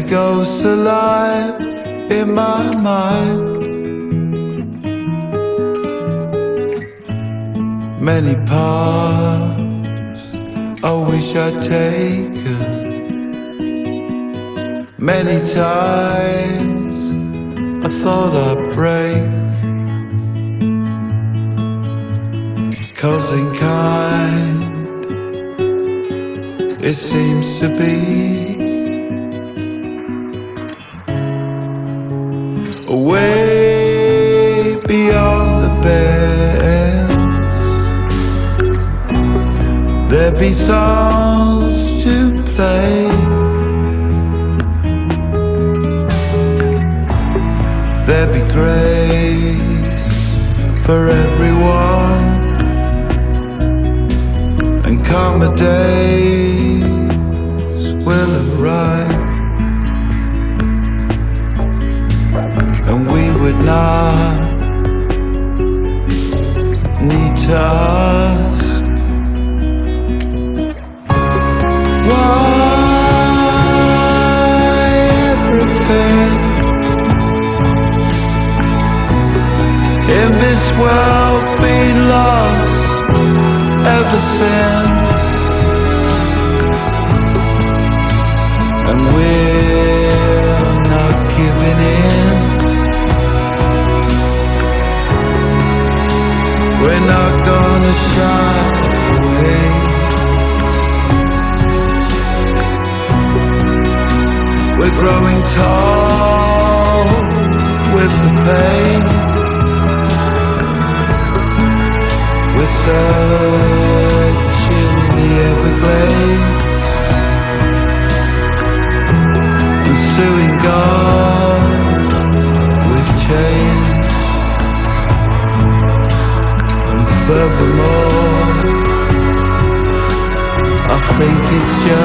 many ghosts alive in my mind, many paths I wish I'd taken, many times I thought I'd break, 'cause in kind it seems to be way beyond the bends. There'd be songs to play, there'd be grace for everyone, and calmer days will arrive, and we would not need to ask why everything in this world been lost ever since, and we're not giving in. We're not gonna shy away. We're growing tall with the pain. We're searching the Everglades, pursuing God with chains. And furthermore, I think it's just